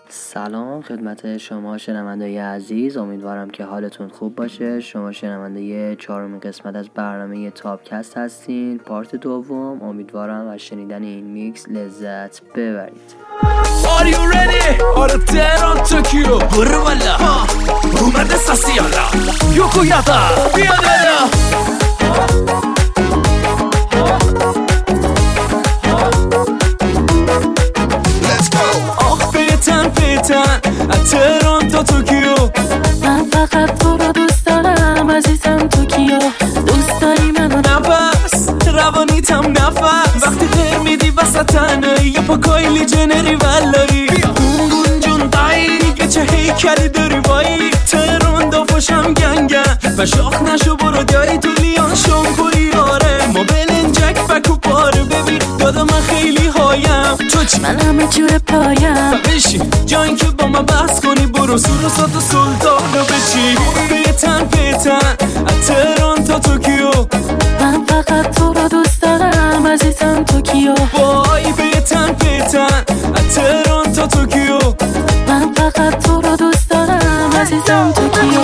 سلام خدمت شما شنونده‌های عزیز، امیدوارم که حالتون خوب باشه. شما شنونده 4مین قسمت از برنامه تاپکست هستین، پارت دوم. امیدوارم از شنیدن این میکس لذت ببرید. Are you ready? آره تهران توکیو برو والا اومده ساسیالا یوکو یادا بیا دادا پیتن از تهران تا توکیو. من فقط تو رو دوست دارم عزیزم توکیو. دوست داری منو نفس روانیتم نفس وقتی غیر میدی وسط تنهایی یا پا کایلی جنری ولایی گون جون دایی یه چه هیکلی داری وایی تهران دافاشم گنگن و شاخ نشو برو جایی تو لیان شامپوری آره ما بلنجک بکو پاره ببین دادا من خیلی هایم تو چی؟ من همه جور پایم و بشین جایی که با من بحث کنی برو سوروسات و سلطانو بچی پیتن از تهران تا توکیو. من فقط تو رو دوست دارم عزیزم توکیو. وای پیتن از تهران تا توکیو. من فقط تو رو دوست دارم عزیزم توکیو.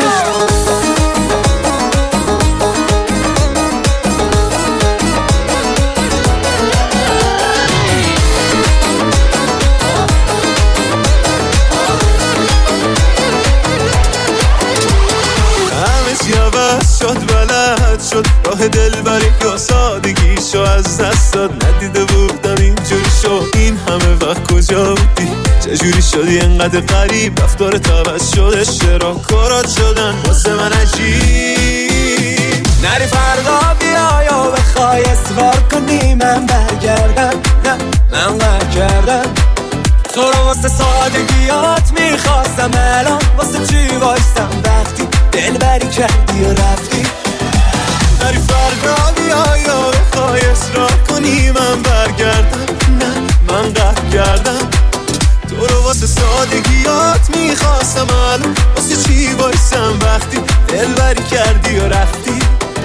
شد بلد شد راه دلبری یا سادگیشو از دست داد ندیده بودم اینجوری شد این همه وقت کجا بودی چجوری شدی انقدر غریب رفتارت عوض شده چرا کارات شدن واسه من عجیب نری فردا بیا یا بخوای اصرار کنی من برگردم نه من قهر کردم تو رو واسه سادگیات میخواستم الان واسه چی وایستم وقتی دلبری کردی و رفتی نری فردا بیا یا بخوای اصرار کنی من برگردم نه من قهر کردم تو رو واسه سادگیات میخواستم الان واسه چی وایستم وقتی دلبری کردی و رفتی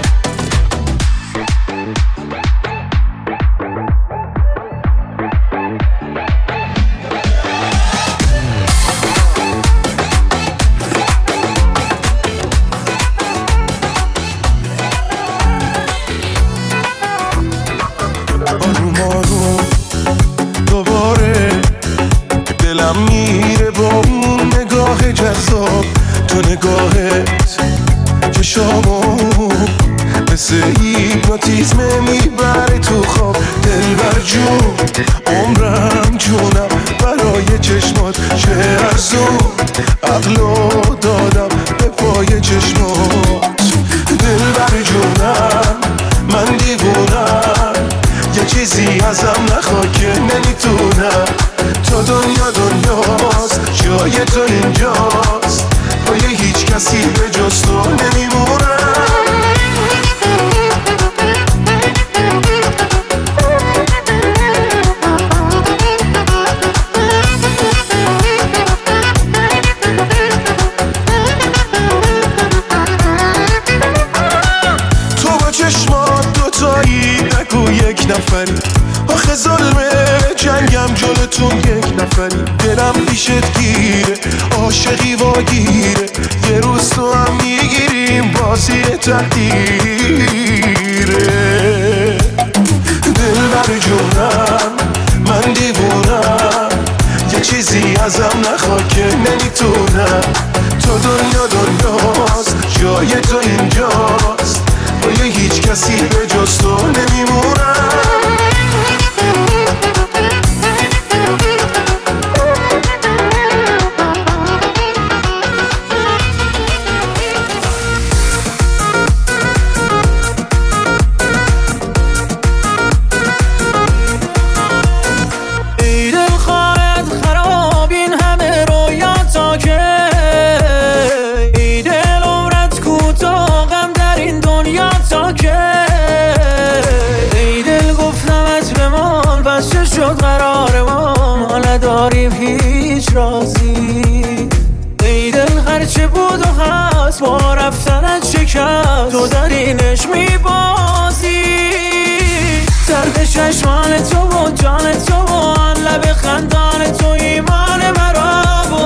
دلم میره با اون نگاه جذاب تو نگاهت چشامو مثل هیپنوتیزم میبره تو خواب دلبر جون عمرم جونم برای چشمات چه ارزون عقلو دادم به پای چشمات دلبر جونم من دیوونم یه چیزی ازم نخوا که نمیتونم تو دنیاست جای تو اینجاست پای هیچ کسی به جز تو نمیمونم تو با چشمات دوتایی نگو یک نفری آخه ظلمه جنگم جلوتون یک نفری دلم پیشت گیره عاشقی واگیره یه روز تو هم میگیریم بازی تقدیره دلبر جونم من دیوونم یه چیزی ازم نخوا که نمیتونم تو دنیاست جای تو اینجاست با یه هیچ کسی به جز تو نمیمونم هیچ رازی ای دل هرچه بود و هست با رفتنت شکست تو در اینش میبازی درد چشمان تو و جان تو و آن لب خندان تو ایمان مرا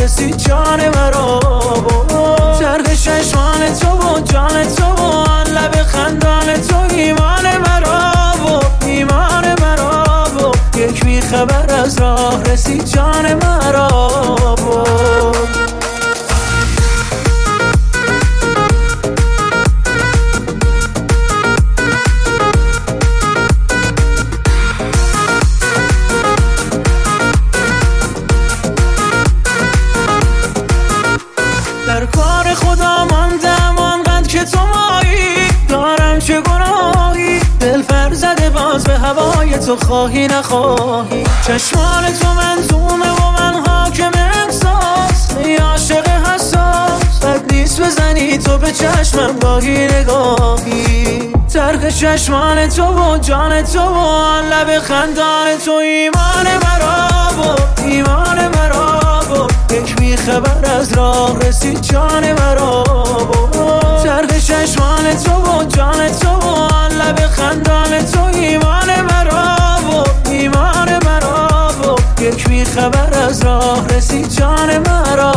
رسید جان مرا چرخ چشمان تو و جان تو و آن لب خندان تو ایمان مرا و ایمان مرا و یک بیخبر از راه رسید جان مرا در کار خدا ماندم آنقدر که تو مایی دارم چه گناهی دل پر زده باز به هوای تو خواهی نخواهی چشمان تو منظومه و من حاکم احساس ای عاشق حساس بد نیست بزنی تو به چشمم گاهی نگاهی چرخ چشمان تو و جان تو و آن لب خندان تو ایمان مرا و ایمان مرا و یک بیخبر از راه رسید جان مرا چرخ چشمان تو و جان تو و آن لب خندان تو ایمان مرا و ایمان مرا و یک بیخبر از راه رسید جان مرا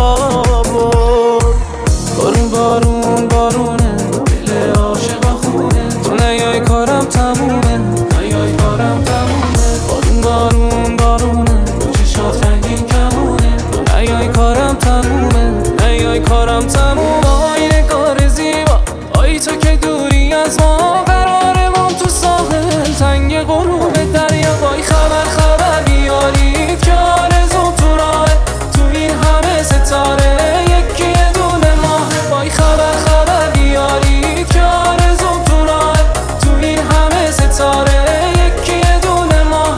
بارون بارون بارونه دل عاشقا خونه تو نیای کارم تمومه نیای کارم تمومه بارون بارون بارونه تو چشات رنگین کمونه تو نیای کارم تمومه نیای کارم تمومه آی نگار زیبا آی تو که دوری از ما قرارمون تو ساحل تنگ غروب دریا وای خبر خبر بیارید که آرزو تو راه تو این همه ستاره یکی دونه ماه وای خبر خبر بیارید که آرزو تو راه تو این همه ستاره یکی دونه ماه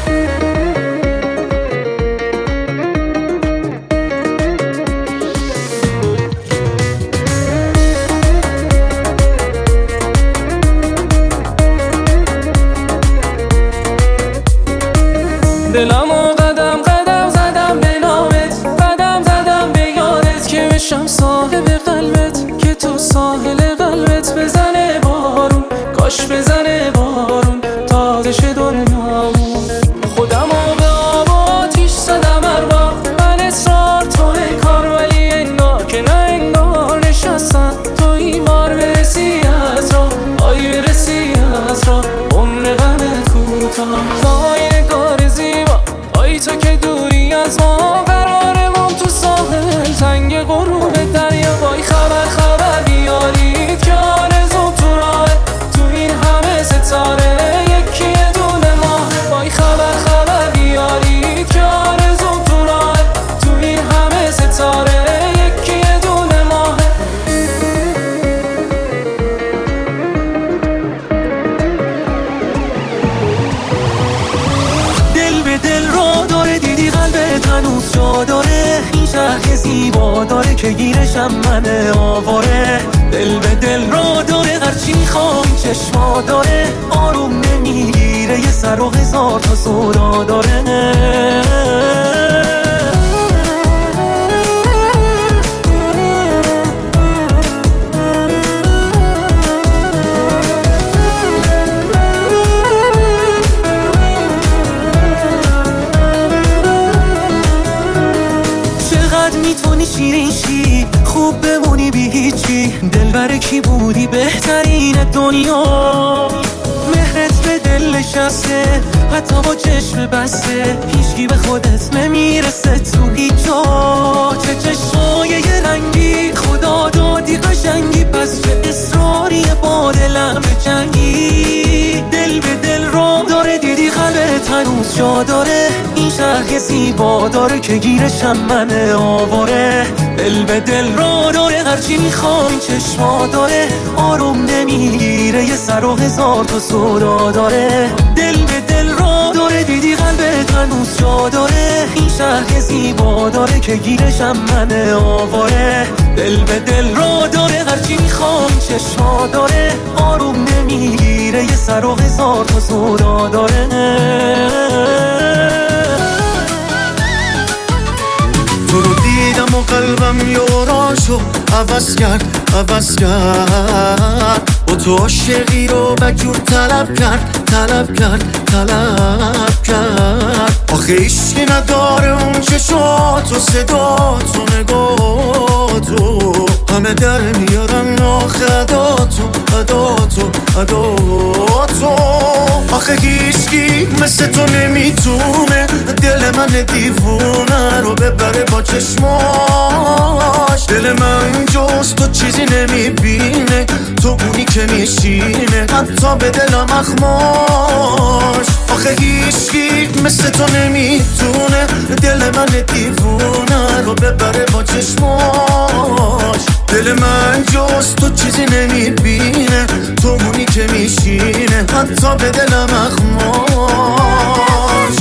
دلمو قدم قدم زدم به نامت قدم زدم به یادت که بشم صاحب قلبت که تو ساحل قلبت بزنه بارون کاش بزنه بارون تازه شه دنیامون خودمو به آب و آتیش زدم ارباب من اصرار توه کار ولی انگار که نه انگار نشستم تو این بار برسی از راه آی برسی از راه عمر غمت کوتاه آی نگار زیبا آی تو که دوری از ما قرارمون تو ساحل تنگ غروب دریا وای خبر خبر بیارید که آرزو تو راه تو این همه ستاره یکی دونه ماه وای خبر خبر بیارید که آرزو تو راه تو این همه ستاره یکی دونه ماه دل به دل رو داره دیدی قلبت هنوز جا داره این شهر زیبا داره که گیرشم من آواره دل به دل رو داره هرچی میخوام چشما داره آروم نمیگیره یه سر و هزار تا سودا داره میتونی شیرین شی خوب بمونی بی هیچی دلبر کی بودی بهترین دنیا مهرت به دل نشسته حتی با چشم بسته هیچکی به خودت نمیرسه تو هیچ جا چه چشمای یه رنگی خدا دادی قشنگی پس چه اصراری با دلم جنگی دل به دل رو داره دیدی قلبت هنوز جا داره این شهر زیبا داره که گیرشم من آواره دل به دل رو داره هرچی میخوام این چشما داره آروم نمیگیره یه سر و هزار تا سودا داره دل به دل رو داره دیدی قلبت هنوز جا داره این شهر زیبا داره که گیرشم من آواره دل به دل رو داره هرچی میخوام چشما داره آروم نمیگیره یه سر و هزار تا سودا داره تو رو دیدم و قلبم یوراشو عوض کرد با تو عاشقی رو بجور طلب کرد آخه ایشکی نداره اون چشاتو تو صدا تو نگاه تو همه در میارن آخه ادا تو آخه هیچکی مثل تو نمیتونه دل من دیوونه رو ببره با چشماش. دل من جز تو چیزی نمیبینه، تو اونی که میشینه حتی به دلم اخماش. آخه هیچکی مثل تو نمیتونه دل من دیوونه رو ببره با چشماش. دل من جز تو چیزی نمیبینه، تو اونی که میشینه حتی به دلم اخماش.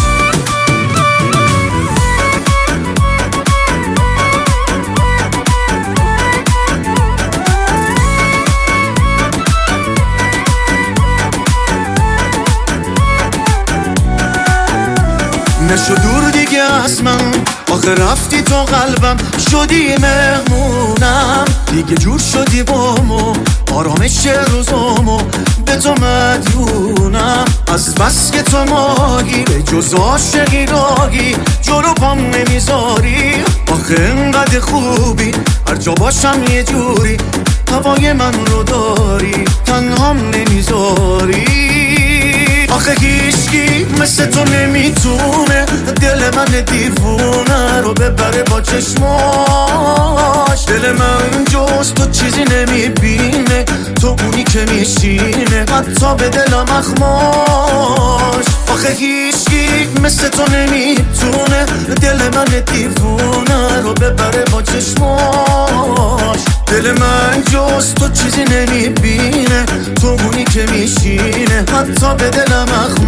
نشو دور دیگه از من، آخه رفتی تو قلبم شدی مهمونم. دیگه جور شدی بامو آرامش روزامو به تو مدیونم. از بس که تو ماهی به جز عاشقی راهی جلو پام نمیذاری. آخه انقدر خوبی هر جا باشم یه جوری هوای من رو داری تنهام نمیذاری. آخه هیچکی مثل تو نمیتونه دل من دیوونه رو ببره با چشماش. دل من جز تو چیزی نمیبینه، تو اونی که میشینه حتی به دلم اخماش. آخه هیچکی مثل تو نمیتونه دل من دیوونه رو ببره با چشماش. دل من جز تو چیزی نمیبینه، تو اونی که میشینه حتی به دلم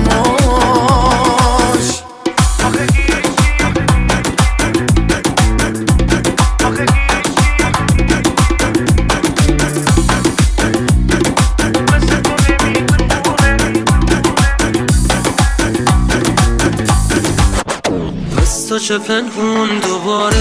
اخماش. از تو چه پنهون دوباره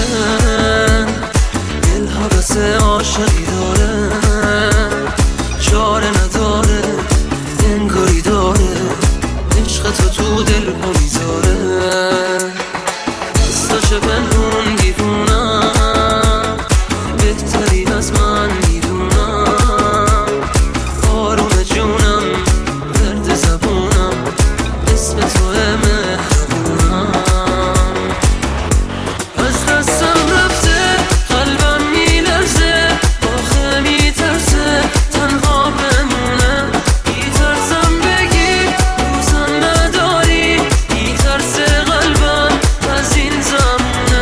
دل حوث عاشقی داره، چاره نداره انگاری داره عشق تو دل ها میذاره. از تو چه پنهون دیوونم بهتری از من میدونم. آروم جونم درد زبونم اسم توه مهربونم. از دستم رفته قلبم میلرزه آخه میترسه تنها بمونه. میترسم بگی دوستم نداری، میترسه قلبم از این زمونه.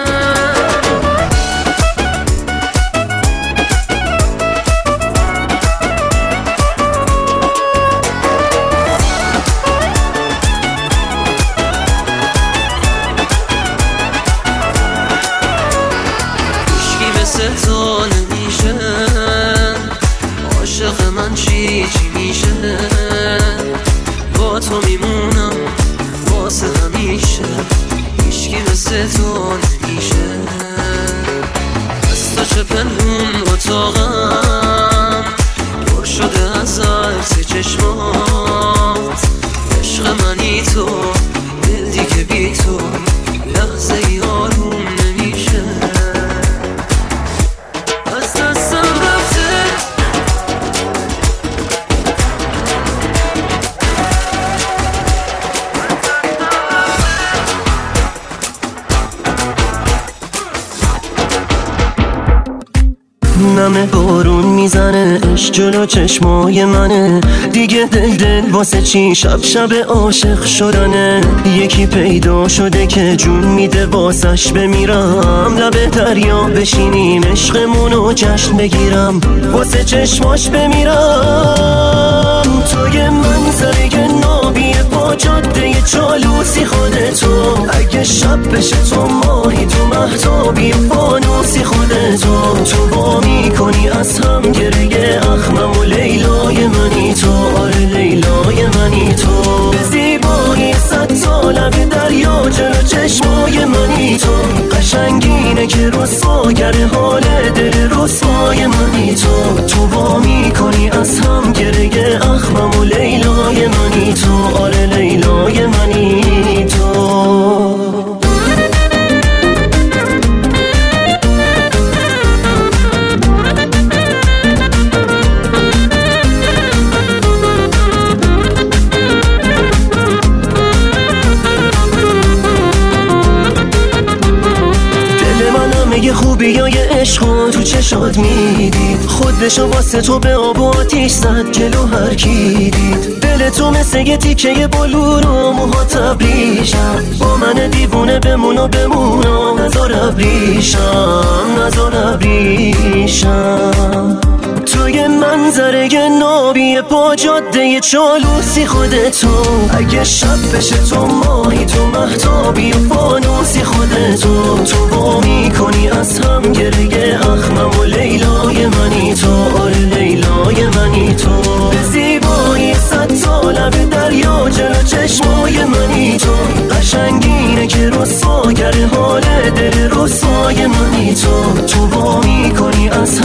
هیچکی مثل تو نمیشه، عاشق من چی میشه. با تو میمونم واسه همیشه، هیچکی مثل تو نمیشه. از تو چه پنهون اتاقم پر شده از عکس چشمات. عشق منی تو دل دیگه بی تو لحظه ای آروم نمیشه. از دستم رفته نمه بارون میزنه عشق جلو چشمای منه. دیگه دل واسه چی شب عاشق شدنه. یکی پیدا شده که جون میده واسش بمیرم. لب دریا بشینیم عشقمونو جشن بگیرم واسه چشماش بمیرم. توی منظره نابی پا جاده چالوسی خودتو. اگه شب بشه تو ماهی تو مهتابی فانوسی خودتو. تو با میکنی از هم گره اخمم و لیلای منی تو. آره لیلای منی تو. به زیبایی 100 سالم دریا جلو چشمای منی تو. قشنگینه که رسواگر حال دل رسوای منی تو. تو با میکنی از هم گره اخمم و لیلای منی تو. آره لیلای منی تو. عشقو تو چشات میدید، خودشو واسه تو به آب و آتیش زد جلو هر کی دید. دل تو مثل یه تیکه بلور و موها تبریشم، با من دیوونه بمون و بمونم، نزار ابریشم نزار ابریشم. توی منظره نابی با جاده چالوسی خودتو، اگه شب بشه تو ماهی تو مهتابی و فانوسی خودتو. تو با میکنی از هم گریه اخمم و لیلای منی تو، آره لیلای منی تو. به زیبایی 100 ساله به دریا جلو چشمای منی تو، قشنگینه که رسوا کرده حال دل رسوای منی تو. تو با میکنی از